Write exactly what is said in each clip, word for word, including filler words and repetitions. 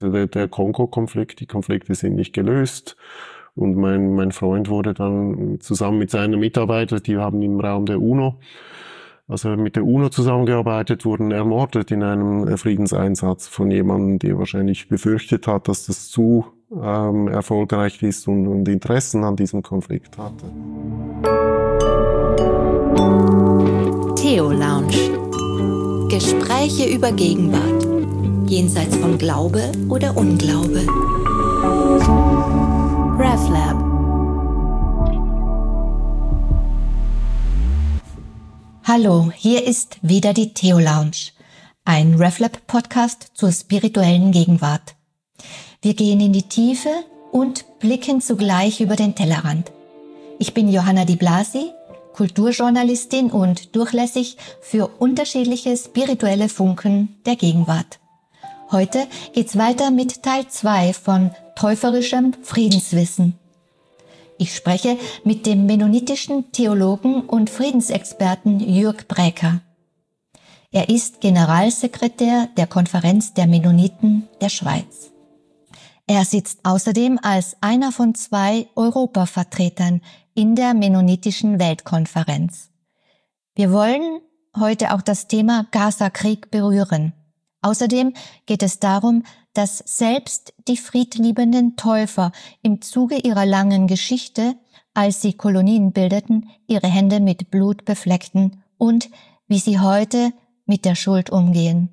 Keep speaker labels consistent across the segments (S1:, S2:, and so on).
S1: Der, der Kongo-Konflikt, die Konflikte sind nicht gelöst. Und mein, mein Freund wurde dann zusammen mit seinen Mitarbeitern, die haben im Raum der UNO, also mit der UNO zusammengearbeitet, wurden ermordet in einem Friedenseinsatz von jemandem, der wahrscheinlich befürchtet hat, dass das zu ähm, erfolgreich ist und, und Interessen an diesem Konflikt hatte.
S2: Theo Lounge. Gespräche über Gegenwart. Jenseits von Glaube oder Unglaube. RefLab. Hallo, hier ist wieder die Theo Lounge, ein RefLab-Podcast zur spirituellen Gegenwart. Wir gehen in die Tiefe und blicken zugleich über den Tellerrand. Ich bin Johanna Di Blasi, Kulturjournalistin und durchlässig für unterschiedliche spirituelle Funken der Gegenwart. Heute geht's weiter mit Teil zwei von Täuferischem Friedenswissen. Ich spreche mit dem mennonitischen Theologen und Friedensexperten Jürg Bräker. Er ist Generalsekretär der Konferenz der Mennoniten der Schweiz. Er sitzt außerdem als einer von zwei Europavertretern in der Mennonitischen Weltkonferenz. Wir wollen heute auch das Thema Gaza-Krieg berühren. Außerdem geht es darum, dass selbst die friedliebenden Täufer im Zuge ihrer langen Geschichte, als sie Kolonien bildeten, ihre Hände mit Blut befleckten und wie sie heute mit der Schuld umgehen.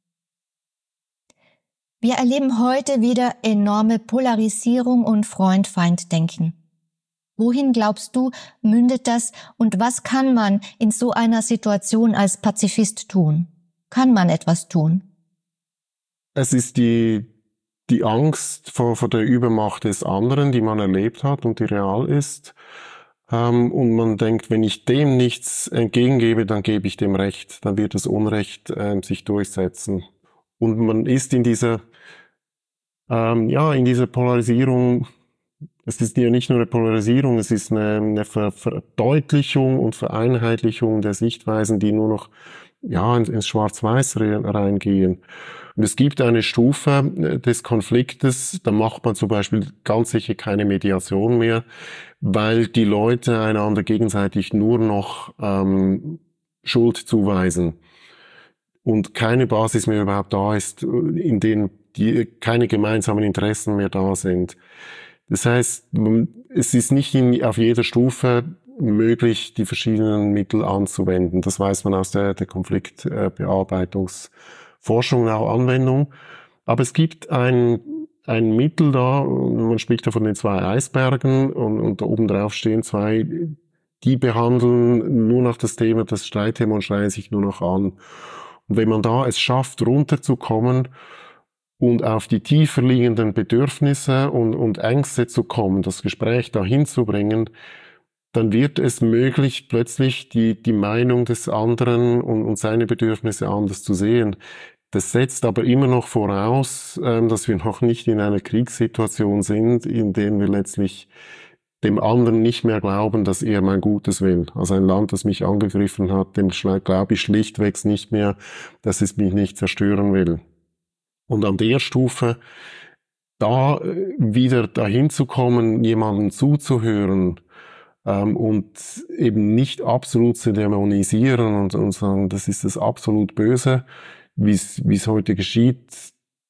S2: Wir erleben heute wieder enorme Polarisierung und Freund-Feind-Denken. Wohin glaubst du, mündet das und was kann man in so einer Situation als Pazifist tun? Kann man etwas tun?
S1: Es ist die, die Angst vor, vor der Übermacht des anderen, die man erlebt hat und die real ist. Ähm, und man denkt, wenn ich dem nichts entgegengebe, dann gebe ich dem Recht. Dann wird das Unrecht äh, sich durchsetzen. Und man ist in dieser, ähm, ja, in dieser Polarisierung. Es ist ja nicht nur eine Polarisierung, es ist eine, eine Ver Verdeutlichung und Vereinheitlichung der Sichtweisen, die nur noch ja, ins Schwarz-Weiß reingehen. Und es gibt eine Stufe des Konfliktes, da macht man zum Beispiel ganz sicher keine Mediation mehr, weil die Leute einander gegenseitig nur noch ähm, Schuld zuweisen und keine Basis mehr überhaupt da ist, in denen die, keine gemeinsamen Interessen mehr da sind. Das heißt, es ist nicht in, auf jeder Stufe möglich, die verschiedenen Mittel anzuwenden. Das weiß man aus der, der Konfliktbearbeitungsforschung und auch Anwendung. Aber es gibt ein, ein Mittel da, man spricht ja von den zwei Eisbergen und, und da oben drauf stehen zwei, die behandeln nur noch das Thema, das Streitthema und schreien sich nur noch an. Und wenn man da es schafft, runterzukommen und auf die tiefer liegenden Bedürfnisse und, und Ängste zu kommen, das Gespräch dahin zu bringen, dann wird es möglich, plötzlich die, die Meinung des anderen und, und seine Bedürfnisse anders zu sehen. Das setzt aber immer noch voraus, ähm, dass wir noch nicht in einer Kriegssituation sind, in der wir letztlich dem anderen nicht mehr glauben, dass er mein Gutes will. Also ein Land, das mich angegriffen hat, dem glaube ich schlichtweg nicht mehr, dass es mich nicht zerstören will. Und an der Stufe, da wieder dahin zu kommen, jemandem zuzuhören, ähm, und eben nicht absolut zu dämonisieren und, und sagen, das ist das absolut Böse, wie es wie es heute geschieht,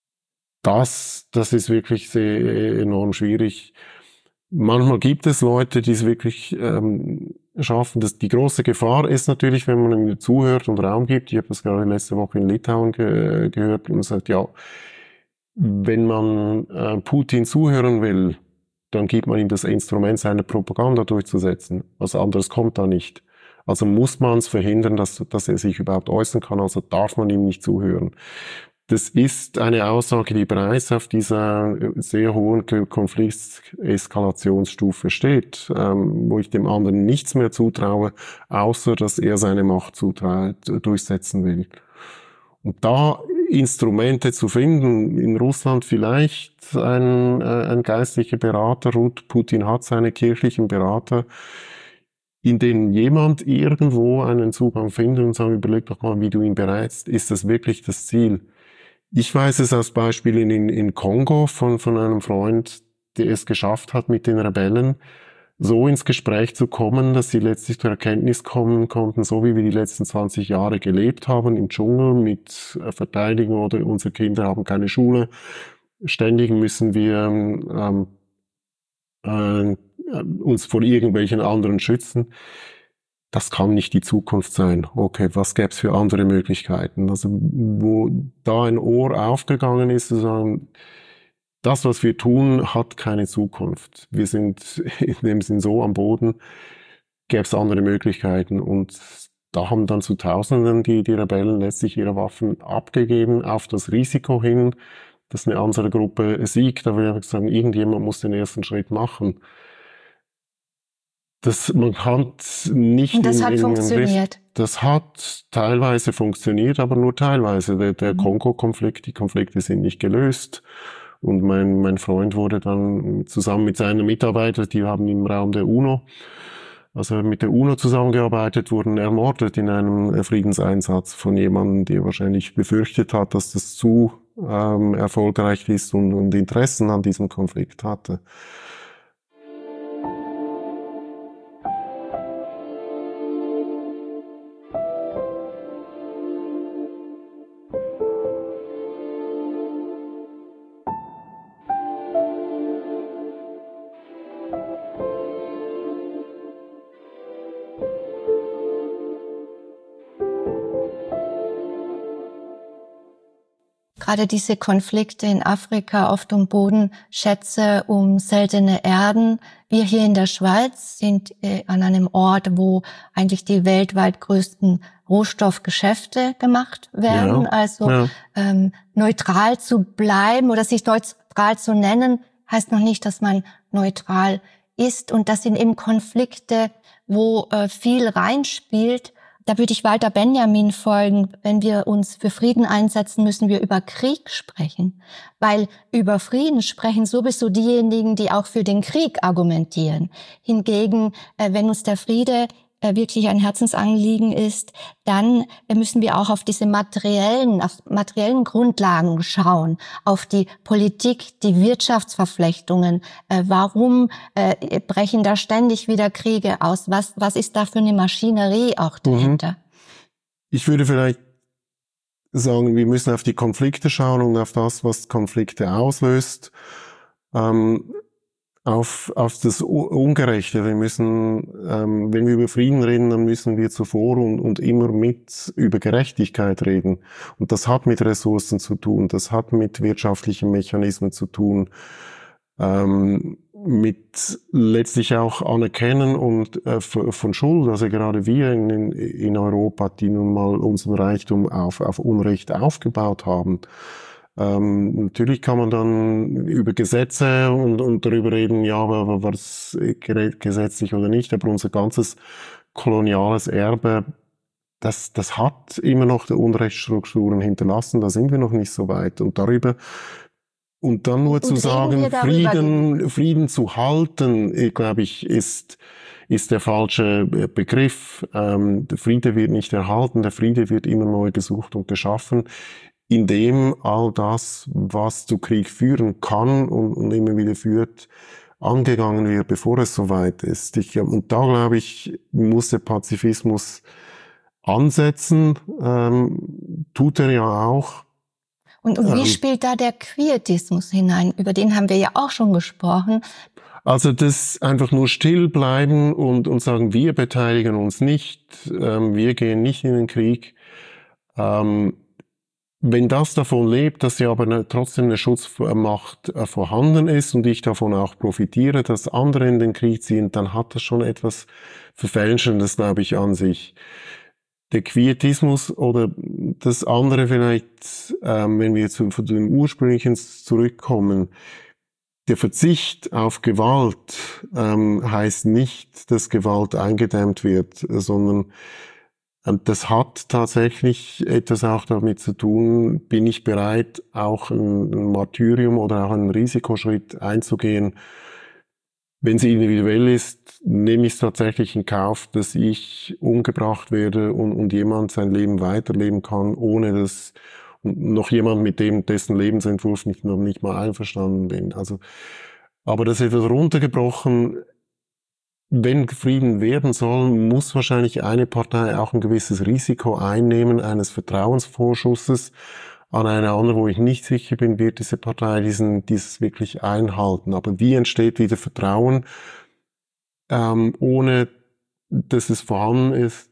S1: das, das ist wirklich sehr enorm schwierig. Manchmal gibt es Leute, die es wirklich ähm, schaffen. Das, die große Gefahr ist natürlich, wenn man ihm zuhört und Raum gibt. Ich habe das gerade letzte Woche in Litauen ge gehört und sagt, ja, wenn man äh, Putin zuhören will, dann gibt man ihm das Instrument, seine Propaganda durchzusetzen. Was anderes kommt da nicht. Also muss man es verhindern, dass, dass er sich überhaupt äußern kann, also darf man ihm nicht zuhören. Das ist eine Aussage, die bereits auf dieser sehr hohen Konflikteskalationsstufe steht, ähm, wo ich dem anderen nichts mehr zutraue, außer dass er seine Macht durchsetzen will. Und da Instrumente zu finden, in Russland vielleicht ein, äh, ein geistlicher Berater, Putin hat seine kirchlichen Berater, in denen jemand irgendwo einen Zugang findet und sagt, überleg doch mal, wie du ihn berätst, ist das wirklich das Ziel? Ich weiß es als Beispiel in, in Kongo von, von einem Freund, der es geschafft hat, mit den Rebellen so ins Gespräch zu kommen, dass sie letztlich zur Erkenntnis kommen konnten, so wie wir die letzten zwanzig Jahre gelebt haben im Dschungel mit Verteidigung oder unsere Kinder haben keine Schule. Ständig müssen wir ähm, äh, uns vor irgendwelchen anderen schützen. Das kann nicht die Zukunft sein. Okay, was gäbe es für andere Möglichkeiten? Also wo da ein Ohr aufgegangen ist, zu sagen, das, was wir tun, hat keine Zukunft. Wir sind in dem Sinn so am Boden, gäbe es andere Möglichkeiten. Und da haben dann zu Tausenden die, die Rebellen letztlich ihre Waffen abgegeben, auf das Risiko hin, dass eine andere Gruppe siegt. Da würde ich sagen, irgendjemand muss den ersten Schritt machen. Das, man kann nicht.
S2: Und das
S1: in,
S2: hat
S1: in
S2: funktioniert.
S1: Das hat teilweise funktioniert, aber nur teilweise. Der, der mhm. Kongo-Konflikt, die Konflikte sind nicht gelöst. Und mein, mein Freund wurde dann zusammen mit seinen Mitarbeitern, die haben im Raum der UNO, also mit der UNO zusammengearbeitet, wurden ermordet in einem Friedenseinsatz von jemandem, der wahrscheinlich befürchtet hat, dass das zu ähm, erfolgreich ist und, und Interessen an diesem Konflikt hatte.
S2: Gerade diese Konflikte in Afrika, oft um Bodenschätze, um seltene Erden. Wir hier in der Schweiz sind äh, an einem Ort, wo eigentlich die weltweit größten Rohstoffgeschäfte gemacht werden. Ja, also ja. Ähm, neutral zu bleiben oder sich neutral zu nennen, heißt noch nicht, dass man neutral ist. Und das sind eben Konflikte, wo äh, viel reinspielt. Da würde ich Walter Benjamin folgen. Wenn wir uns für Frieden einsetzen, müssen wir über Krieg sprechen. Weil über Frieden sprechen sowieso diejenigen, die auch für den Krieg argumentieren. Hingegen, wenn uns der Friede wirklich ein Herzensanliegen ist, dann müssen wir auch auf diese materiellen, auf materiellen Grundlagen schauen, auf die Politik, die Wirtschaftsverflechtungen. Warum brechen da ständig wieder Kriege aus? Was, was ist da für eine Maschinerie auch dahinter?
S1: Ich würde vielleicht sagen, wir müssen auf die Konflikte schauen und auf das, was Konflikte auslöst. Ähm, Auf, auf das Ungerechte. Wir müssen, ähm, wenn wir über Frieden reden, dann müssen wir zuvor und, und immer mit über Gerechtigkeit reden. Und das hat mit Ressourcen zu tun, das hat mit wirtschaftlichen Mechanismen zu tun, ähm, mit letztlich auch Anerkennen und äh, von Schuld. Also gerade wir in, in Europa, die nun mal unseren Reichtum auf, auf Unrecht aufgebaut haben. Ähm, natürlich kann man dann über Gesetze und, und darüber reden, ja, war, war es gesetzlich oder nicht, aber unser ganzes koloniales Erbe, das, das hat immer noch die Unrechtsstrukturen hinterlassen, da sind wir noch nicht so weit. Und darüber, und dann nur und zu sagen, Frieden, Frieden zu halten, glaube ich, ist, ist der falsche Begriff. Ähm, der Friede wird nicht erhalten, der Friede wird immer neu gesucht und geschaffen, indem all das, was zu Krieg führen kann und, und immer wieder führt, angegangen wird, bevor es soweit ist. Ich, und da, glaube ich, muss der Pazifismus ansetzen, ähm, tut er ja auch.
S2: Und, und wie ähm, spielt da der Quietismus hinein? Über den haben wir ja auch schon gesprochen.
S1: Also das einfach nur still bleiben und, und sagen, wir beteiligen uns nicht, ähm, wir gehen nicht in den Krieg. Ähm, Wenn das davon lebt, dass ja aber eine, trotzdem eine Schutzmacht äh, vorhanden ist und ich davon auch profitiere, dass andere in den Krieg ziehen, dann hat das schon etwas Verfälschendes, glaube ich, an sich. Der Quietismus oder das andere vielleicht, ähm, wenn wir zu, zu dem Ursprünglichen zurückkommen, der Verzicht auf Gewalt ähm, heißt nicht, dass Gewalt eingedämmt wird, sondern das hat tatsächlich etwas auch damit zu tun, bin ich bereit, auch ein Martyrium oder auch einen Risikoschritt einzugehen. Wenn sie individuell ist, nehme ich es tatsächlich in Kauf, dass ich umgebracht werde und, und jemand sein Leben weiterleben kann, ohne dass noch jemand, mit dem, dessen Lebensentwurf ich noch nicht mal einverstanden bin. Also, aber das ist etwas runtergebrochen. Wenn Frieden werden soll, muss wahrscheinlich eine Partei auch ein gewisses Risiko einnehmen, eines Vertrauensvorschusses an eine andere, wo ich nicht sicher bin, wird diese Partei diesen, dieses wirklich einhalten. Aber wie entsteht wieder Vertrauen, ähm, ohne dass es vorhanden ist?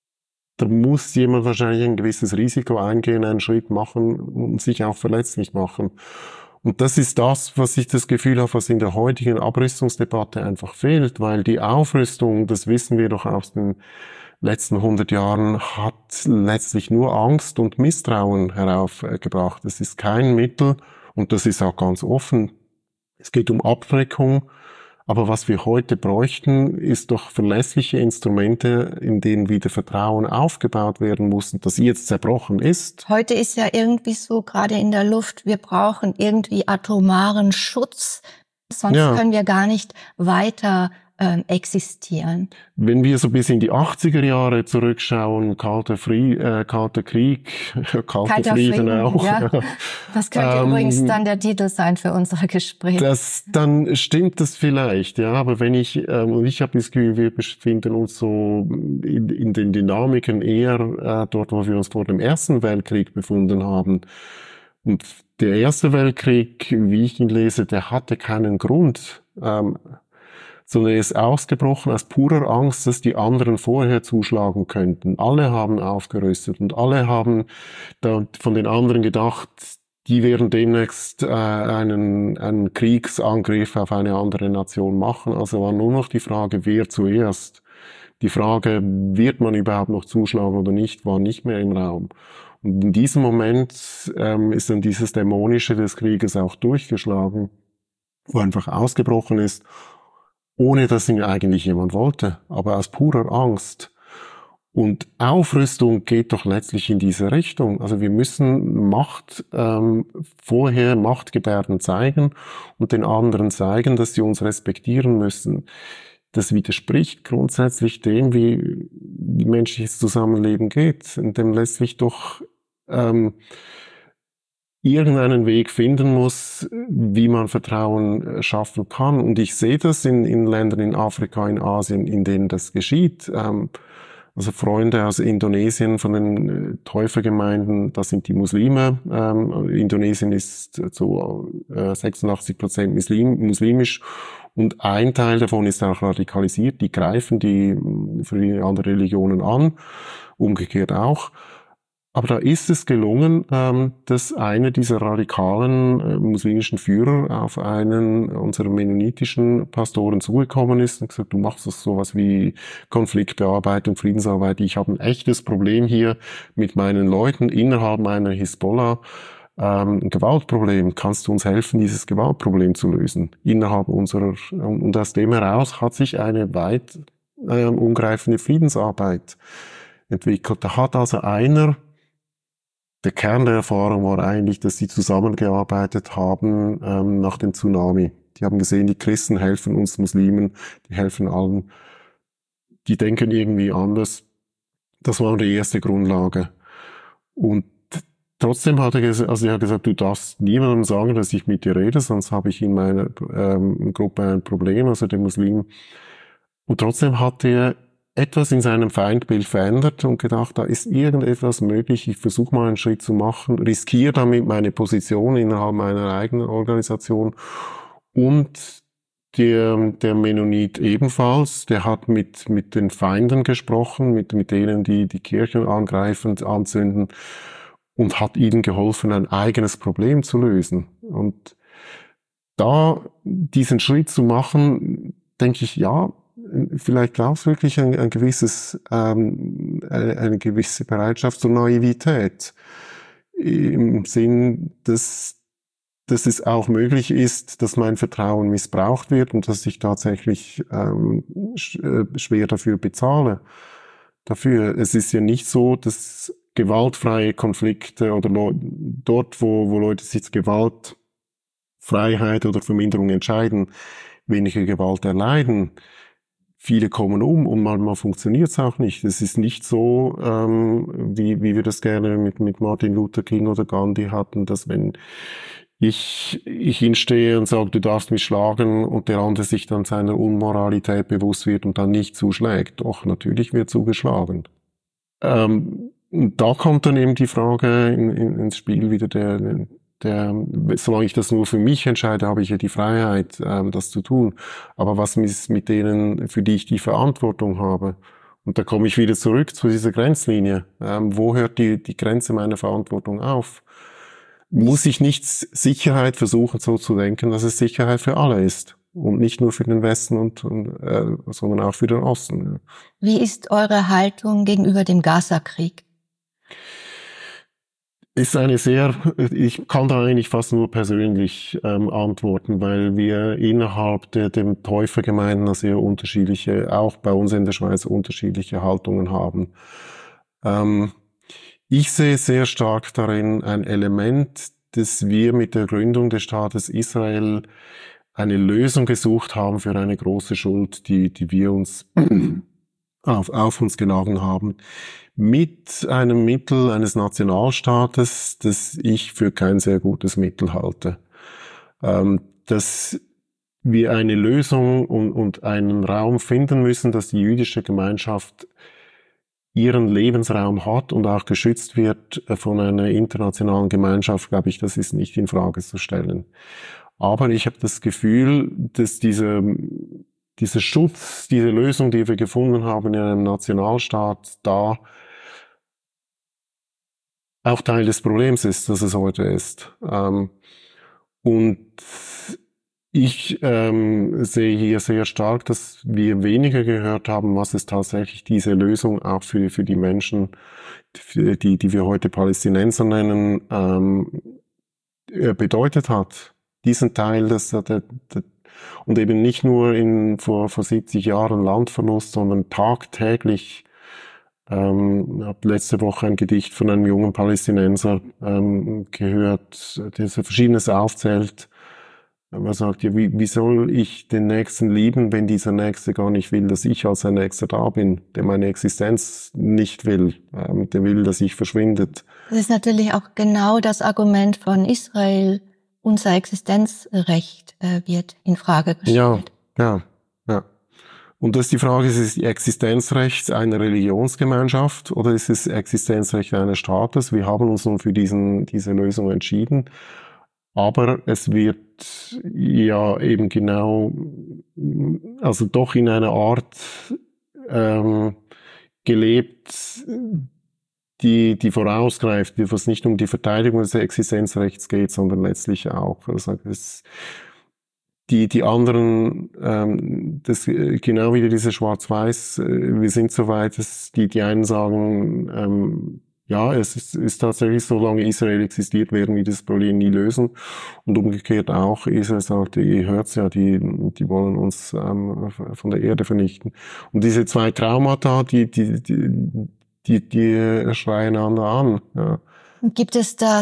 S1: Da muss jemand wahrscheinlich ein gewisses Risiko eingehen, einen Schritt machen und sich auch verletzlich machen. Und das ist das, was ich das Gefühl habe, was in der heutigen Abrüstungsdebatte einfach fehlt, weil die Aufrüstung, das wissen wir doch aus den letzten hundert Jahren, hat letztlich nur Angst und Misstrauen heraufgebracht. Es ist kein Mittel, und das ist auch ganz offen. Es geht um Abschreckung. Aber was wir heute bräuchten, ist doch verlässliche Instrumente, in denen wieder Vertrauen aufgebaut werden muss und das jetzt zerbrochen ist.
S2: Heute ist ja irgendwie so gerade in der Luft, wir brauchen irgendwie atomaren Schutz, sonst ja. können wir gar nicht weiter ähm, existieren.
S1: Wenn wir so bis in die achtziger Jahre zurückschauen, kalter, Frie, äh, kalter Krieg, kalter, kalter Frieden, Frieden auch.
S2: Ja. Das könnte ähm, übrigens dann der Titel sein für unser Gespräch.
S1: Das, dann stimmt das vielleicht, ja. Aber wenn ich, ähm, und ich habe das Gefühl, wir befinden uns so in, in den Dynamiken eher äh, dort, wo wir uns vor dem Ersten Weltkrieg befunden haben. Und der Erste Weltkrieg, wie ich ihn lese, der hatte keinen Grund. Ähm, sondern er ist ausgebrochen aus purer Angst, dass die anderen vorher zuschlagen könnten. Alle haben aufgerüstet und alle haben da von den anderen gedacht, die werden demnächst äh, einen, einen Kriegsangriff auf eine andere Nation machen. Also war nur noch die Frage, wer zuerst. Die Frage, wird man überhaupt noch zuschlagen oder nicht, war nicht mehr im Raum. Und in diesem Moment ähm, ist dann dieses Dämonische des Krieges auch durchgeschlagen, wo einfach ausgebrochen ist, ohne dass ihn eigentlich jemand wollte, aber aus purer Angst. Und Aufrüstung geht doch letztlich in diese Richtung. Also wir müssen Macht ähm, vorher Machtgebärden zeigen und den anderen zeigen, dass sie uns respektieren müssen. Das widerspricht grundsätzlich dem, wie menschliches Zusammenleben geht, in dem letztlich doch ähm, irgendeinen Weg finden muss, wie man Vertrauen schaffen kann. Und ich sehe das in, in Ländern in Afrika, in Asien, in denen das geschieht. Ähm, also Freunde aus Indonesien von den Täufergemeinden, das sind die Muslime. Ähm, Indonesien ist zu äh, sechsundachtzig Prozent Muslim, muslimisch und ein Teil davon ist auch radikalisiert. Die greifen die für die anderen Religionen an, umgekehrt auch. Aber da ist es gelungen, ähm, dass einer dieser radikalen äh, muslimischen Führer auf einen unserer mennonitischen Pastoren zugekommen ist und gesagt, du machst das sowas wie Konfliktbearbeitung, Friedensarbeit. Ich habe ein echtes Problem hier mit meinen Leuten innerhalb meiner Hisbollah. Ähm, ein Gewaltproblem. Kannst du uns helfen, dieses Gewaltproblem zu lösen? Innerhalb unserer, und aus dem heraus hat sich eine weit äh, umgreifende Friedensarbeit entwickelt. Da hat also einer, der Kern der Erfahrung war eigentlich, dass sie zusammengearbeitet haben ähm, nach dem Tsunami. Die haben gesehen, die Christen helfen uns Muslimen, die helfen allen. Die denken irgendwie anders. Das war die erste Grundlage. Und trotzdem hat er gesagt, also er hat gesagt, du darfst niemandem sagen, dass ich mit dir rede, sonst habe ich in meiner ähm, Gruppe ein Problem, also den Muslimen. Und trotzdem hat er etwas in seinem Feindbild verändert und gedacht, da ist irgendetwas möglich, ich versuche mal einen Schritt zu machen, riskiere damit meine Position innerhalb meiner eigenen Organisation. Und der, der Mennonit ebenfalls, der hat mit, mit den Feinden gesprochen, mit, mit denen, die die Kirchen angreifen, anzünden und hat ihnen geholfen, ein eigenes Problem zu lösen. Und da diesen Schritt zu machen, denke ich, ja, vielleicht braucht es wirklich ein, ein gewisses, ähm, eine, eine gewisse Bereitschaft zur Naivität. Im Sinn, dass, dass es auch möglich ist, dass mein Vertrauen missbraucht wird und dass ich tatsächlich ähm, schwer dafür bezahle. Dafür. Es ist ja nicht so, dass gewaltfreie Konflikte oder Leu- dort, wo, wo Leute sich Gewaltfreiheit oder Verminderung entscheiden, weniger Gewalt erleiden. viele kommen um und manchmal funktioniert es auch nicht. Es ist nicht so, ähm, wie, wie wir das gerne mit, mit Martin Luther King oder Gandhi hatten, dass wenn ich, ich hinstehe und sage, du darfst mich schlagen und der andere sich dann seiner Unmoralität bewusst wird und dann nicht zuschlägt. Doch, natürlich wird zugeschlagen. Ähm, und da kommt dann eben die Frage in, in, ins Spiel wieder der, der, solange ich das nur für mich entscheide, habe ich ja die Freiheit, ähm, das zu tun. Aber was ist mit denen, für die ich die Verantwortung habe? Und da komme ich wieder zurück zu dieser Grenzlinie. Ähm, wo hört die, die Grenze meiner Verantwortung auf? Muss ich nicht Sicherheit versuchen, so zu denken, dass es Sicherheit für alle ist? Und nicht nur für den Westen, und, und äh, sondern auch für den Osten.
S2: Wie ist eure Haltung gegenüber dem Gaza-Krieg?
S1: Ist eine sehr, ich kann da eigentlich fast nur persönlich ähm, antworten, weil wir innerhalb der dem Täufergemeinden sehr unterschiedliche, auch bei uns in der Schweiz unterschiedliche Haltungen haben. Ähm, ich sehe sehr stark darin ein Element, dass wir mit der Gründung des Staates Israel eine Lösung gesucht haben für eine große Schuld, die, die wir uns auf, auf uns geladen haben, mit einem Mittel eines Nationalstaates, das ich für kein sehr gutes Mittel halte. Ähm, dass wir eine Lösung und, und einen Raum finden müssen, dass die jüdische Gemeinschaft ihren Lebensraum hat und auch geschützt wird von einer internationalen Gemeinschaft, glaube ich, das ist nicht in Frage zu stellen. Aber ich habe das Gefühl, dass diese, dieser Schutz, diese Lösung, die wir gefunden haben in einem Nationalstaat, da auch Teil des Problems ist, dass es heute ist. Ähm, und ich ähm, sehe hier sehr stark, dass wir weniger gehört haben, was es tatsächlich diese Lösung auch für, für die Menschen, für die, die wir heute Palästinenser nennen, ähm, bedeutet hat. Diesen Teil, das, der, der, und eben nicht nur in vor, vor siebzig Jahren Landverlust, sondern tagtäglich. Ähm, habe letzte Woche ein Gedicht von einem jungen Palästinenser ähm, gehört, der so Verschiedenes aufzählt. Er sagt, ja, wie, wie soll ich den Nächsten lieben, wenn dieser Nächste gar nicht will, dass ich als sein Nächster da bin, der meine Existenz nicht will, ähm, der will, dass ich verschwindet.
S2: Das ist natürlich auch genau das Argument von Israel. Unser Existenzrecht äh, wird in Frage gestellt.
S1: Ja, ja, ja. Und das ist die Frage, ist es die Existenzrecht einer Religionsgemeinschaft oder ist es Existenzrecht eines Staates? Wir haben uns nun für diesen, diese Lösung entschieden. Aber es wird ja eben genau, also doch in einer Art ähm, gelebt, die, die vorausgreift, was nicht um die Verteidigung des Existenzrechts geht, sondern letztlich auch, also es, die, die anderen, ähm, das, genau wieder diese Schwarz-Weiß, äh, wir sind so weit, dass die, die einen sagen, ähm, ja, es ist, ist tatsächlich, solange Israel existiert, werden wir das Problem nie lösen. Und umgekehrt auch, Israel sagt, ihr hört's ja, die, die wollen uns ähm, von der Erde vernichten. Und diese zwei Traumata, die, die, die, die, die schreien einander an. Ja.
S2: Gibt es da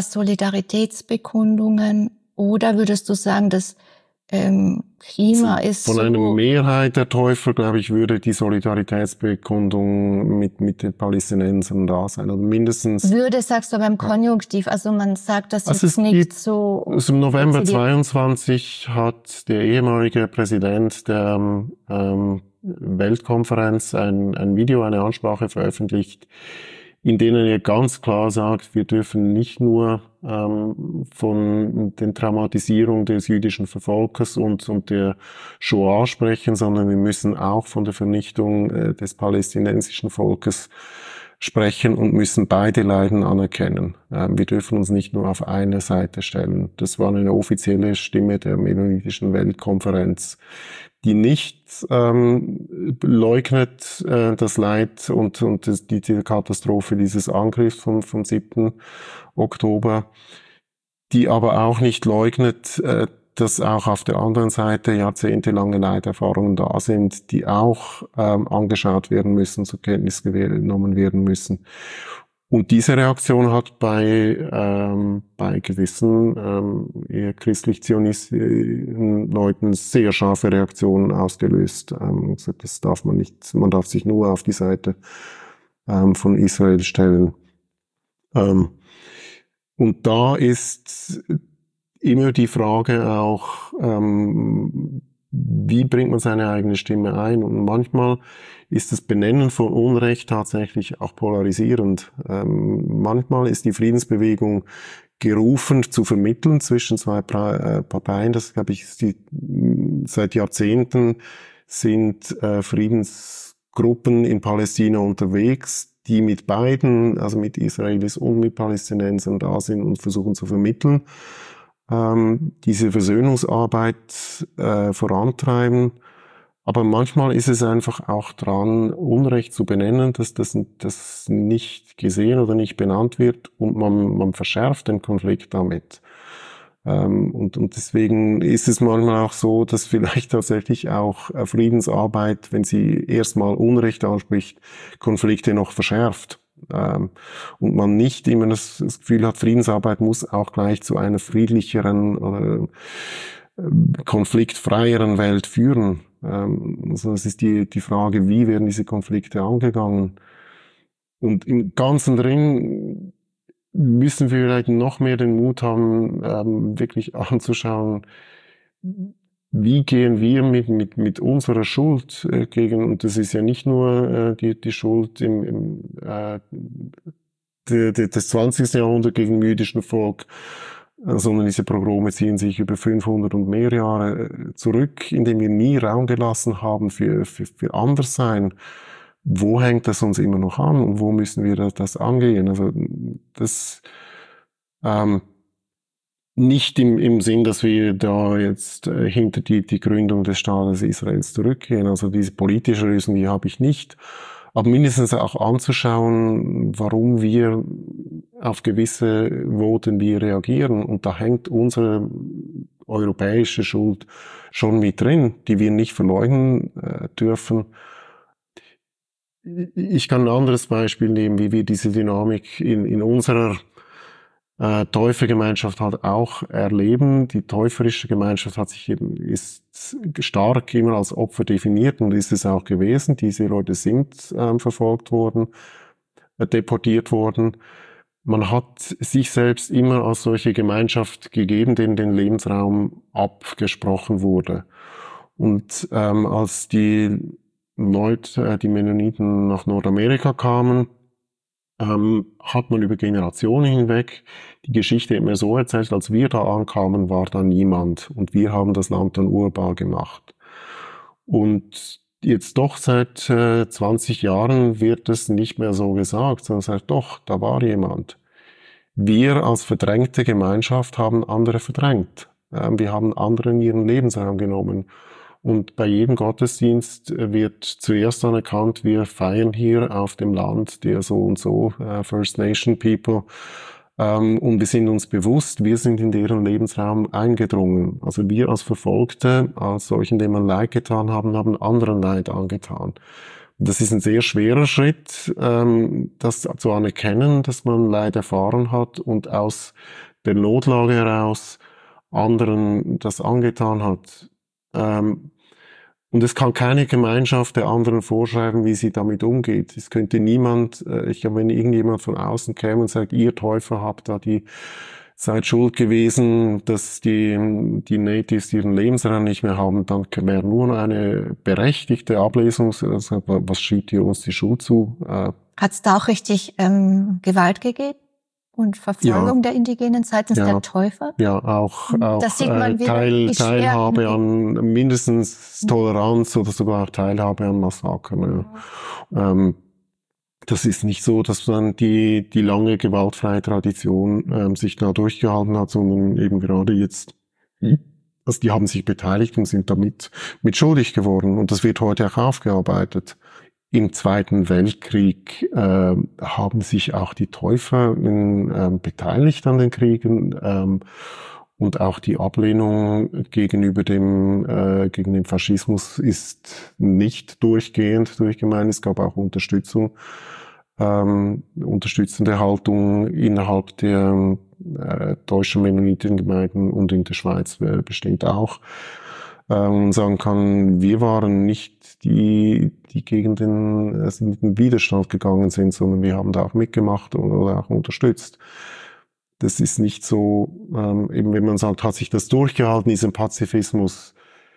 S2: Solidaritätsbekundungen oder würdest du sagen, dass ähm, Klima ist
S1: Von
S2: so
S1: einer Mehrheit der Täufer, glaube ich, würde die Solidaritätsbekundung mit, mit den Palästinensern da sein. Also mindestens.
S2: Würde, sagst du beim Konjunktiv, also man sagt das
S1: also
S2: jetzt nicht
S1: gibt,
S2: so.
S1: Also im November zweiundzwanzig hat der ehemalige Präsident der ähm, Weltkonferenz ein, ein Video, eine Ansprache veröffentlicht, in denen er ganz klar sagt, wir dürfen nicht nur ähm, von den Traumatisierungen des jüdischen Volkes und, und der Shoah sprechen, sondern wir müssen auch von der Vernichtung äh, des palästinensischen Volkes sprechen und müssen beide Leiden anerkennen. Ähm, wir dürfen uns nicht nur auf eine Seite stellen. Das war eine offizielle Stimme der Mennonitischen Weltkonferenz, die nicht ähm, leugnet äh, das Leid und, und das, die, die Katastrophe dieses Angriffs vom, vom siebten Oktober, die aber auch nicht leugnet, äh, dass auch auf der anderen Seite jahrzehntelange Leiterfahrungen da sind, die auch ähm, angeschaut werden müssen, zur Kenntnis genommen werden müssen. Und diese Reaktion hat bei, ähm, bei gewissen ähm, eher christlich-zionistischen Leuten sehr scharfe Reaktionen ausgelöst. Ähm, also das darf man nicht, man darf sich nur auf die Seite ähm, von Israel stellen. Ähm, und da ist immer die Frage auch, ähm, wie bringt man seine eigene Stimme ein? Und manchmal ist das Benennen von Unrecht tatsächlich auch polarisierend. Ähm, manchmal ist die Friedensbewegung gerufen zu vermitteln zwischen zwei pra- äh, Parteien. Das, glaube ich, ist die, seit Jahrzehnten sind äh, Friedensgruppen in Palästina unterwegs, die mit beiden, also mit Israelis und mit Palästinensern da sind und versuchen zu vermitteln, ähm, diese Versöhnungsarbeit äh, vorantreiben. Aber manchmal ist es einfach auch dran, Unrecht zu benennen, dass das, das nicht gesehen oder nicht benannt wird und man, man verschärft den Konflikt damit. Ähm, und, und deswegen ist es manchmal auch so, dass vielleicht tatsächlich auch Friedensarbeit, wenn sie erstmal Unrecht anspricht, Konflikte noch verschärft. Ähm, und man nicht immer das, das Gefühl hat, Friedensarbeit muss auch gleich zu einer friedlicheren oder konfliktfreieren Welt führen. Ähm, also es ist die, die Frage, wie werden diese Konflikte angegangen? Und im Ganzen drin müssen wir vielleicht noch mehr den Mut haben, ähm, wirklich anzuschauen, wie gehen wir mit, mit, mit unserer Schuld äh, gegen, und das ist ja nicht nur äh, die, die Schuld im, im, äh, die, die, des zwanzigsten Jahrhunderts gegen dem jüdischen Volk, äh, sondern diese Pogrome ziehen sich über fünfhundert und mehr Jahre äh, zurück, indem wir nie Raum gelassen haben für, für, für Anderssein. Wo hängt das uns immer noch an und wo müssen wir das, das angehen? Also das ähm, nicht im, im Sinn, dass wir da jetzt äh, hinter die, die Gründung des Staates Israels zurückgehen. Also diese politische Lösung, die habe ich nicht. Aber mindestens auch anzuschauen, warum wir auf gewisse Voten wie reagieren. Und da hängt unsere europäische Schuld schon mit drin, die wir nicht verleugnen äh, dürfen. Ich kann ein anderes Beispiel nehmen, wie wir diese Dynamik in, in unserer äh, Täufergemeinschaft halt auch erleben. Die täuferische Gemeinschaft hat sich eben, ist stark immer als Opfer definiert und ist es auch gewesen. Diese Leute sind ähm, verfolgt worden, äh, deportiert worden. Man hat sich selbst immer als solche Gemeinschaft gegeben, denen den Lebensraum abgesprochen wurde. Und ähm, als die Leute, die Mennoniten nach Nordamerika kamen, ähm, hat man über Generationen hinweg die Geschichte immer so erzählt, als wir da ankamen, war da niemand und wir haben das Land dann urbar gemacht. Und jetzt doch seit äh, zwanzig Jahren wird es nicht mehr so gesagt, sondern sagt, doch, da war jemand. Wir als verdrängte Gemeinschaft haben andere verdrängt. Ähm, wir haben anderen ihren Lebensraum genommen. Und bei jedem Gottesdienst wird zuerst anerkannt, wir feiern hier auf dem Land der so und so uh, First Nation People. Ähm, und wir sind uns bewusst, wir sind in deren Lebensraum eingedrungen. Also wir als Verfolgte, als solchen, denen man Leid getan haben, haben anderen Leid angetan. Und das ist ein sehr schwerer Schritt, ähm, das zu anerkennen, dass man Leid erfahren hat und aus der Notlage heraus anderen das angetan hat. Ähm, Und es kann keine Gemeinschaft der anderen vorschreiben, wie sie damit umgeht. Es könnte niemand, ich glaube, wenn irgendjemand von außen käme und sagt, ihr Täufer habt da die, seid schuld gewesen, dass die, die Natives ihren Lebensraum nicht mehr haben, dann wäre nur eine berechtigte Ablesung, also, was schiebt ihr uns die Schuld zu?
S2: Hat es da auch richtig ähm, Gewalt gegeben? Und Verfolgung ja. der Indigenen seitens
S1: ja.
S2: der Täufer?
S1: Ja, auch, auch
S2: das sieht man
S1: äh, Teil, Teilhabe an mindestens Toleranz oder sogar auch Teilhabe an Massakern. Ja. Ähm, das ist nicht so, dass man die, die lange gewaltfreie Tradition ähm, sich da durchgehalten hat, sondern eben gerade jetzt, also die haben sich beteiligt und sind damit mit schuldig geworden. Und das wird heute auch aufgearbeitet. Im Zweiten Weltkrieg äh, haben sich auch die Täufer in, äh, beteiligt an den Kriegen ähm, und auch die Ablehnung gegenüber dem äh, gegen den Faschismus ist nicht durchgehend durchgemeint. Es gab auch Unterstützung Ähm, unterstützende Haltung innerhalb der äh, deutschen Mennonitengemeinden und in der Schweiz äh, bestimmt auch. Ähm, sagen kann, wir waren nicht die, die gegen den, also den Widerstand gegangen sind, sondern wir haben da auch mitgemacht oder auch unterstützt. Das ist nicht so, ähm, eben wenn man sagt, hat sich das durchgehalten, diesen Pazifismus,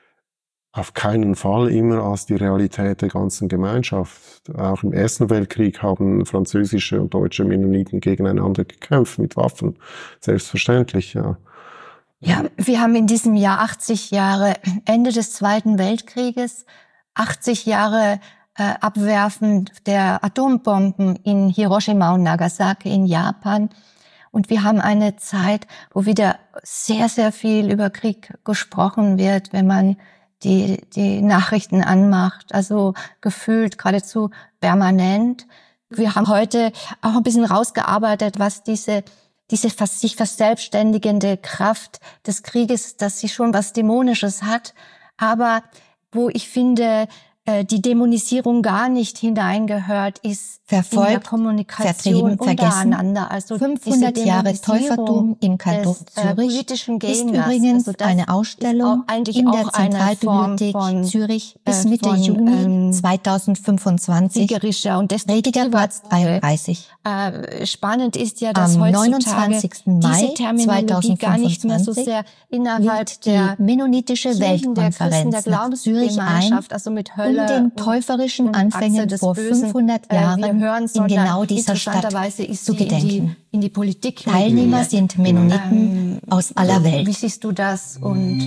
S1: auf keinen Fall immer als die Realität der ganzen Gemeinschaft. Auch im Ersten Weltkrieg haben französische und deutsche Mennoniten gegeneinander gekämpft mit Waffen. Selbstverständlich, ja.
S2: Ja, wir haben in diesem Jahr achtzig Jahre Ende des Zweiten Weltkrieges, achtzig Jahre äh, Abwerfen der Atombomben in Hiroshima und Nagasaki in Japan. Und wir haben eine Zeit, wo wieder sehr, sehr viel über Krieg gesprochen wird, wenn man die die Nachrichten anmacht, also gefühlt geradezu permanent. Wir haben heute auch ein bisschen rausgearbeitet, was diese diese fast sich verselbstständigende Kraft des Krieges, dass sie schon was Dämonisches hat, aber wo ich finde, die Dämonisierung gar nicht hineingehört, ist verfolgt, in der Kommunikation
S3: vertrieben, untereinander.
S2: Also
S3: fünfhundert Jahre Täufertum im Kanton
S2: des,
S3: Zürich
S2: äh, politischen
S3: ist
S2: Gegners.
S3: übrigens
S2: Also
S3: eine Ausstellung in der Zentralbibliothek
S2: von,
S3: Zürich bis
S2: äh,
S3: Mitte
S2: von,
S3: Juni
S2: ähm,
S3: zweitausendfünfundzwanzig.
S2: Kriegerischer und
S3: Prediger Platz dreiunddreißig.
S2: Äh, spannend ist ja, dass
S3: Am
S2: heutzutage
S3: neunundzwanzigsten Mai
S2: diese Terminologie gar nicht mehr so
S3: zweitausendfünfundzwanzig
S2: sehr innerhalb
S3: lädt
S2: der
S3: die Mennonitische
S2: Kirchen, der Christen,
S3: Weltkonferenz
S2: der
S3: nach Zürich ein,
S2: also mit
S3: um
S2: Hölle
S3: den
S2: und,
S3: täuferischen
S2: und
S3: Anfängen
S2: des
S3: vor
S2: Bösen,
S3: fünfhundert
S2: äh,
S3: Jahren
S2: wir hören,
S3: in
S2: sondern
S3: genau dieser Stadt
S2: interessanterweise ist
S3: zu
S2: sie in die,
S3: gedenken.
S2: in die Politik
S3: Teilnehmer
S2: migriert.
S3: sind Mennoniten
S2: Ähm,
S3: aus aller Welt.
S2: Wie siehst du das und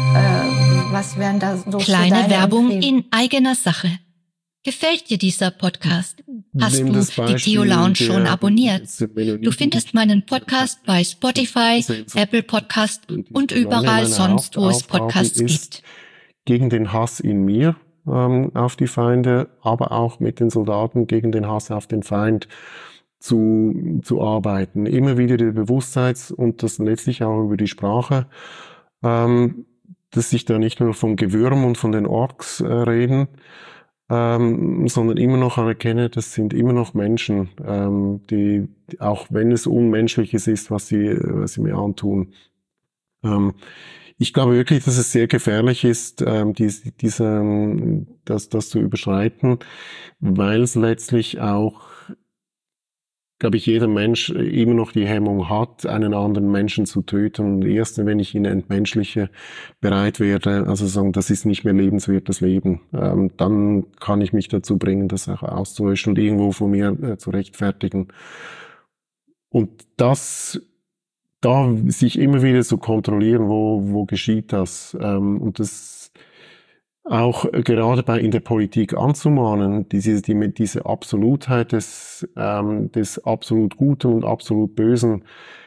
S2: äh, was wären da so
S4: Kleine
S2: deine
S4: Werbung
S2: Empfehlungen?
S4: in eigener Sache. Gefällt dir dieser Podcast? Hast
S1: Nimm
S4: du
S1: das
S4: die
S1: Beispiel
S4: Theo Lounge
S1: der-
S4: schon abonniert?
S1: der Mennoniten-
S4: Du findest meinen Podcast bei Spotify, Apple Podcast und überall sonst, wo es Podcasts gibt.
S1: Gegen den Hass in mir ähm, auf die Feinde, aber auch mit den Soldaten gegen den Hass auf den Feind zu, zu arbeiten. Immer wieder die Bewusstseins- und das letztlich auch über die Sprache, ähm, dass sich da nicht nur vom Gewürm und von den Orks äh, reden, ähm, sondern immer noch anerkenne, das sind immer noch Menschen, ähm, die, auch wenn es Unmenschliches ist, was sie, was sie mir antun. Ähm, ich glaube wirklich, dass es sehr gefährlich ist, ähm, diese, diese, das, das zu überschreiten, weil es letztlich auch, glaube ich, jeder Mensch immer noch die Hemmung hat, einen anderen Menschen zu töten. Und erst wenn ich ihn entmenschliche, bereit werde, also sagen, das ist nicht mehr lebenswertes Leben, ähm, dann kann ich mich dazu bringen, das auch auszulöschen und irgendwo von mir äh, zu rechtfertigen. Und das, da sich immer wieder zu kontrollieren, wo, wo geschieht das, ähm, und das auch gerade bei in der Politik anzumahnen, diese, die, diese Absolutheit des, ähm, des absolut Guten und absolut Bösen,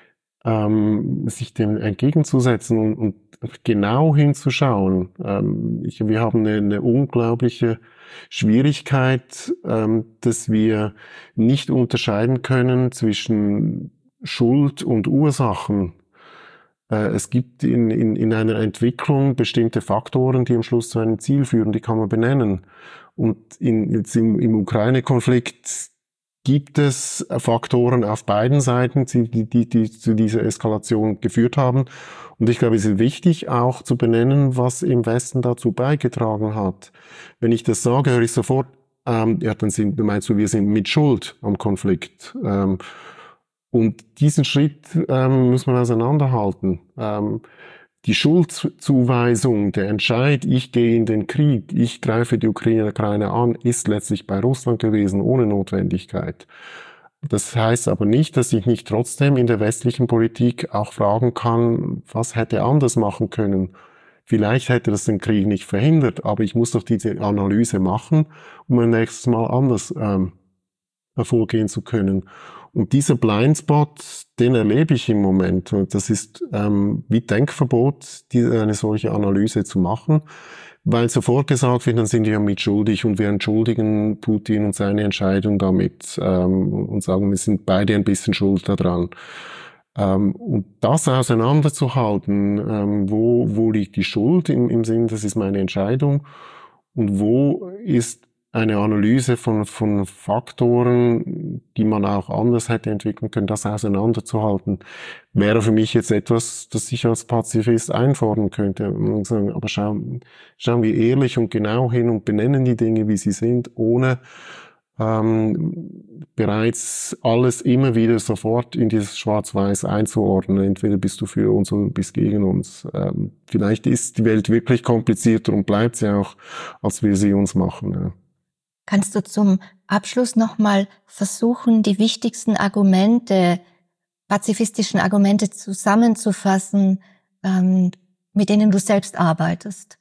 S1: ähm, sich dem entgegenzusetzen und, und genau hinzuschauen. Ähm, ich, wir haben eine, eine unglaubliche Schwierigkeit, ähm, dass wir nicht unterscheiden können zwischen Schuld und Ursachen. Es gibt in, in, in einer Entwicklung bestimmte Faktoren, die am Schluss zu einem Ziel führen, die kann man benennen. Und in, jetzt im, im Ukraine-Konflikt gibt es Faktoren auf beiden Seiten, die, die, die zu dieser Eskalation geführt haben. Und ich glaube, es ist wichtig auch zu benennen, was im Westen dazu beigetragen hat. Wenn ich das sage, höre ich sofort, ähm, ja, dann sind, meinst du, wir sind mit Schuld am Konflikt. Ähm, Und diesen Schritt ähm, muss man auseinanderhalten. Ähm, die Schuldzuweisung, der Entscheid, ich gehe in den Krieg, ich greife die Ukraine an, ist letztlich bei Russland gewesen, ohne Notwendigkeit. Das heißt aber nicht, dass ich nicht trotzdem in der westlichen Politik auch fragen kann, was hätte er anders machen können. Vielleicht hätte das den Krieg nicht verhindert, aber ich muss doch diese Analyse machen, um ein nächstes Mal anders ähm, hervorgehen zu können. Und dieser Blindspot, den erlebe ich im Moment. Und das ist ähm, wie Denkverbot, die, eine solche Analyse zu machen, weil sofort gesagt wird, dann sind wir ja mitschuldig und wir entschuldigen Putin und seine Entscheidung damit ähm, und sagen, wir sind beide ein bisschen schuld daran. Ähm, und das auseinanderzuhalten, ähm, wo, wo liegt die Schuld im, im Sinn, das ist meine Entscheidung und wo ist eine Analyse von, von Faktoren, die man auch anders hätte entwickeln können, das auseinanderzuhalten, wäre für mich jetzt etwas, das ich als Pazifist einfordern könnte. Und sagen, aber schauen, schauen wir ehrlich und genau hin und benennen die Dinge, wie sie sind, ohne ähm, bereits alles immer wieder sofort in dieses Schwarz-Weiß einzuordnen. Entweder bist du für uns oder bist gegen uns. Ähm, vielleicht ist die Welt wirklich komplizierter und bleibt sie auch, als wir sie uns machen. Ja.
S2: Kannst du zum Abschluss nochmal versuchen, die wichtigsten Argumente, pazifistischen Argumente zusammenzufassen, ähm, mit denen du selbst arbeitest?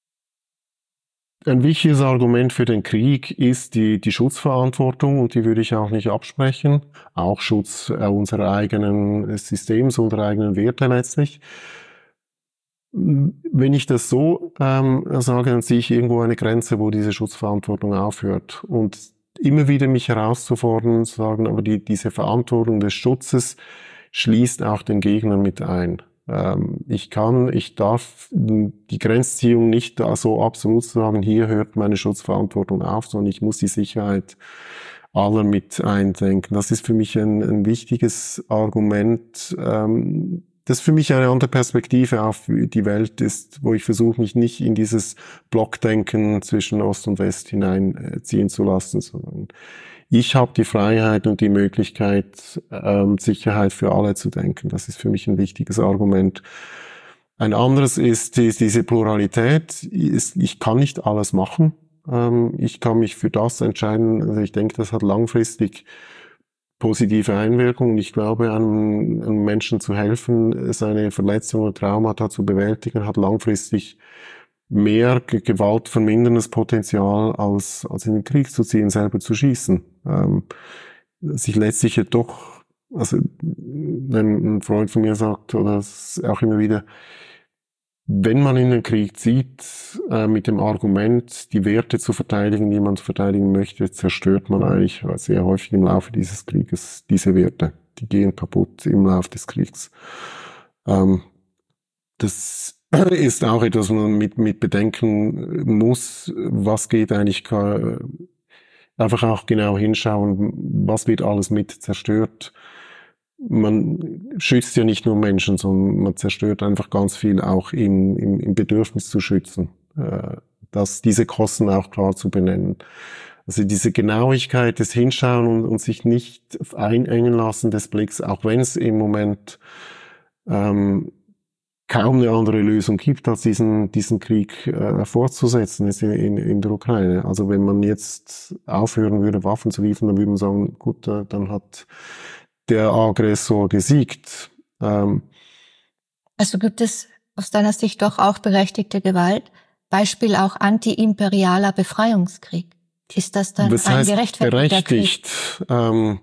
S1: Ein wichtiges Argument für den Krieg ist die, die Schutzverantwortung, und die würde ich auch nicht absprechen. Auch Schutz äh, unserer eigenen Systems, unserer eigenen Werte letztlich. Wenn ich das so ähm, sage, dann sehe ich irgendwo eine Grenze, wo diese Schutzverantwortung aufhört. Und immer wieder mich herauszufordern, zu sagen, aber die, diese Verantwortung des Schutzes schließt auch den Gegner mit ein. Ähm, ich kann, ich darf die Grenzziehung nicht da so absolut sagen, hier hört meine Schutzverantwortung auf, sondern ich muss die Sicherheit aller mit eindenken. Das ist für mich ein, ein wichtiges Argument, ähm, das für mich eine andere Perspektive auf die Welt ist, wo ich versuche, mich nicht in dieses Blockdenken zwischen Ost und West hineinziehen zu lassen, sondern ich habe die Freiheit und die Möglichkeit, ähm, Sicherheit für alle zu denken. Das ist für mich ein wichtiges Argument. Ein anderes ist, ist diese Pluralität. Ich kann nicht alles machen. Ähm, ich kann mich für das entscheiden. Also ich denke, das hat langfristig positive Einwirkung. Ich glaube, einem, einem Menschen zu helfen, seine Verletzungen und Traumata zu bewältigen, hat langfristig mehr gewaltverminderndes Potenzial, als, als in den Krieg zu ziehen, selber zu schießen. Ähm, sich letztlich ja doch, also wenn ein Freund von mir sagt, oder auch immer wieder, wenn man in den Krieg zieht, äh, mit dem Argument, die Werte zu verteidigen, die man verteidigen möchte, zerstört man eigentlich sehr häufig im Laufe dieses Krieges diese Werte. Die gehen kaputt im Laufe des Kriegs. Ähm, das ist auch etwas, was man mit, mit bedenken muss. Was geht eigentlich, einfach auch genau hinschauen, was wird alles mit zerstört. Man schützt ja nicht nur Menschen, sondern man zerstört einfach ganz viel auch im, im, im Bedürfnis zu schützen. Äh, dass diese Kosten auch klar zu benennen. Also diese Genauigkeit des Hinschauen und, und sich nicht einengen lassen des Blicks, auch wenn es im Moment ähm, kaum eine andere Lösung gibt, als diesen, diesen Krieg äh, fortzusetzen ist in, in, in der Ukraine. Also wenn man jetzt aufhören würde, Waffen zu liefern, dann würde man sagen, gut, äh, dann hat der Aggressor gesiegt. Ähm,
S2: also gibt es aus deiner Sicht doch auch berechtigte Gewalt? Beispiel auch anti-imperialer Befreiungskrieg. Ist das dann
S1: was
S2: ein
S1: heißt
S2: gerechtfertigter
S1: berechtigt?
S2: Krieg?
S1: Ähm,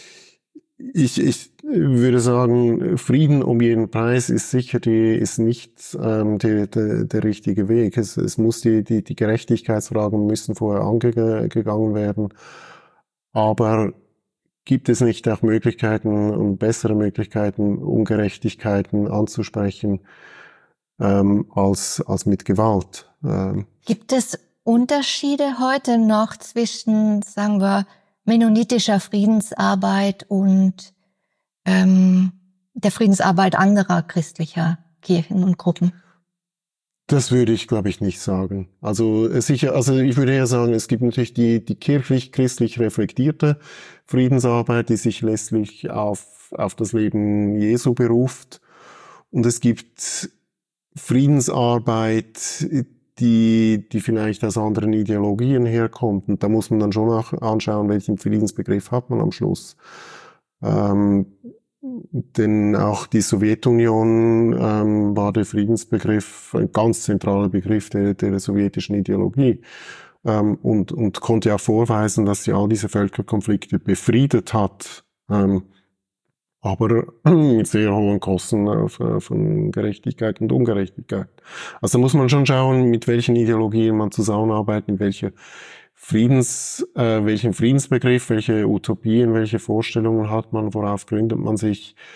S1: ich, ich würde sagen, Frieden um jeden Preis ist sicher die, ist nicht ähm, die, die, der richtige Weg. Es, es muss die, die, die Gerechtigkeitsfragen müssen vorher angegangen werden. Aber gibt es nicht auch Möglichkeiten und bessere Möglichkeiten, Ungerechtigkeiten anzusprechen, ähm, als, als mit Gewalt? Ähm.
S2: Gibt es Unterschiede heute noch zwischen, sagen wir, mennonitischer Friedensarbeit und ähm, der Friedensarbeit anderer christlicher Kirchen und Gruppen?
S1: Das würde ich, glaube ich, nicht sagen. Also sicher, also ich würde eher sagen, es gibt natürlich die, die kirchlich-christlich reflektierte Friedensarbeit, die sich letztlich auf, auf das Leben Jesu beruft. Und es gibt Friedensarbeit, die, die vielleicht aus anderen Ideologien herkommt. Und da muss man dann schon auch anschauen, welchen Friedensbegriff hat man am Schluss. Ähm, denn auch die Sowjetunion ähm, war der Friedensbegriff ein ganz zentraler Begriff der, der sowjetischen Ideologie. Ähm, und, und konnte auch vorweisen, dass sie all diese Völkerkonflikte befriedet hat. Ähm, aber mit sehr hohen Kosten äh, von Gerechtigkeit und Ungerechtigkeit. Also da muss man schon schauen, mit welchen Ideologien man zusammenarbeitet, mit welcher Friedens, äh, welchen Friedensbegriff, welche Utopien, welche Vorstellungen hat man, worauf gründet man sich.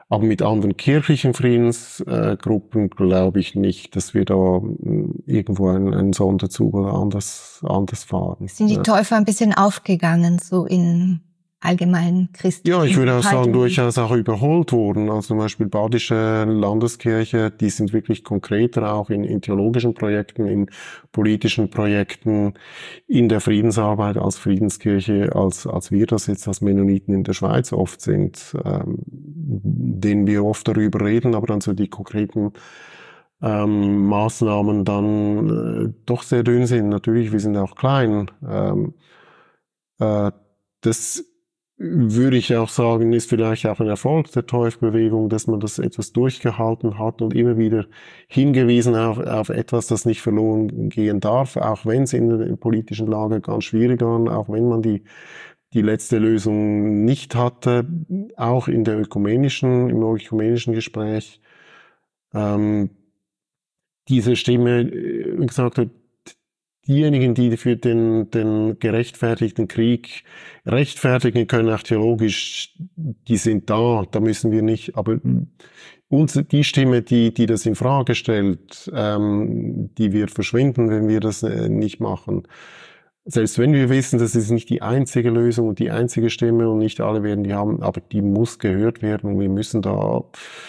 S1: Aber mit anderen kirchlichen Friedensgruppen glaube ich nicht, dass wir da irgendwo einen, einen Sonderzug oder anders, anders fahren.
S2: Sind die Täufer ein bisschen aufgegangen, so in allgemeinen christlichen
S1: Ja, ich würde auch sagen,
S2: Haltungen?
S1: durchaus auch überholt wurden. Also zum Beispiel Badische Landeskirche, die sind wirklich konkreter auch in, in theologischen Projekten, in politischen Projekten, in der Friedensarbeit als Friedenskirche, als, als wir das jetzt als Mennoniten in der Schweiz oft sind, ähm, denen wir oft darüber reden, aber dann so die konkreten ähm, Maßnahmen dann äh, doch sehr dünn sind. Natürlich, wir sind auch klein. Ähm, äh, das würde ich auch sagen, ist vielleicht auch ein Erfolg der Täufbewegung, dass man das etwas durchgehalten hat und immer wieder hingewiesen auf, auf etwas, das nicht verloren gehen darf, auch wenn es in der politischen Lage ganz schwierig war, auch wenn man die, die letzte Lösung nicht hatte, auch in der ökumenischen, im ökumenischen Gespräch, ähm, diese Stimme, wie gesagt, diejenigen, die für den, den gerechtfertigten Krieg rechtfertigen können, auch theologisch, die sind da, da müssen wir nicht, aber uns, die Stimme, die, die das in Frage stellt, ähm, die wird verschwinden, wenn wir das äh, nicht machen. Selbst wenn wir wissen, das ist nicht die einzige Lösung und die einzige Stimme und nicht alle werden die haben, aber die muss gehört werden und wir müssen da,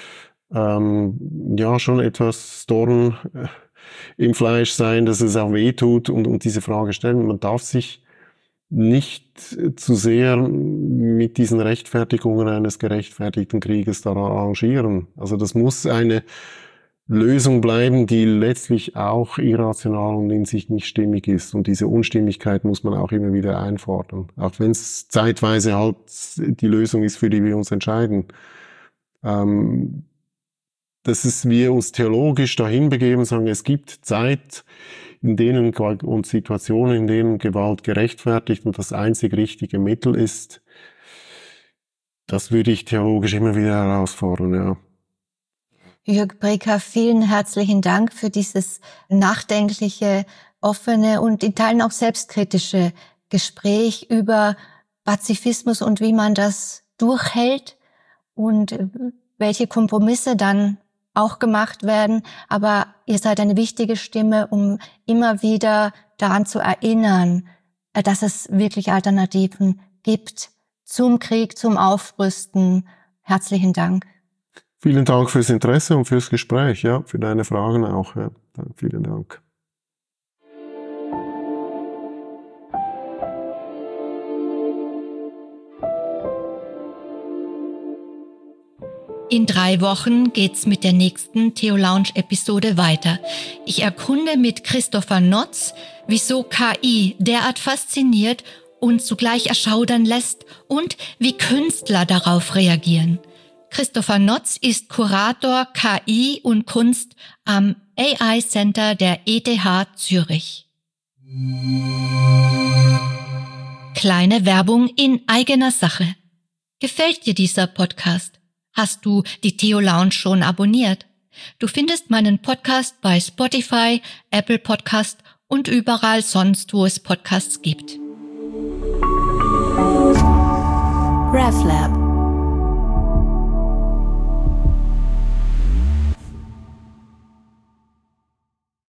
S1: ähm, ja, schon etwas Dorn äh, im Fleisch sein, dass es auch weh tut und, und diese Frage stellen. Man darf sich nicht zu sehr mit diesen Rechtfertigungen eines gerechtfertigten Krieges daran arrangieren. Also das muss eine Lösung bleiben, die letztlich auch irrational und in sich nicht stimmig ist. Und diese Unstimmigkeit muss man auch immer wieder einfordern. Auch wenn es zeitweise halt die Lösung ist, für die wir uns entscheiden. Ähm, dass es wir uns theologisch dahin begeben, sagen, es gibt Zeit, in denen und Situationen, in denen Gewalt gerechtfertigt und das einzig richtige Mittel ist, das würde ich theologisch immer wieder herausfordern, ja.
S2: Jörg Breker, vielen herzlichen Dank für dieses nachdenkliche, offene und in Teilen auch selbstkritische Gespräch über Pazifismus und wie man das durchhält und welche Kompromisse dann auch gemacht werden, aber ihr seid eine wichtige Stimme, um immer wieder daran zu erinnern, dass es wirklich Alternativen gibt zum Krieg, zum Aufrüsten. Herzlichen Dank.
S1: Vielen Dank fürs Interesse und fürs Gespräch, ja, für deine Fragen auch. Ja. Vielen Dank.
S4: In drei Wochen geht's mit der nächsten Theo-Lounge-Episode weiter. Ich erkunde mit Christopher Notz, wieso K I derart fasziniert und zugleich erschaudern lässt und wie Künstler darauf reagieren. Christopher Notz ist Kurator K I und Kunst am A I Center der E T H Zürich. Kleine Werbung in eigener Sache. Gefällt dir dieser Podcast? Hast du die Theo-Lounge schon abonniert? Du findest meinen Podcast bei Spotify, Apple Podcast und überall sonst, wo es Podcasts gibt.
S3: RefLab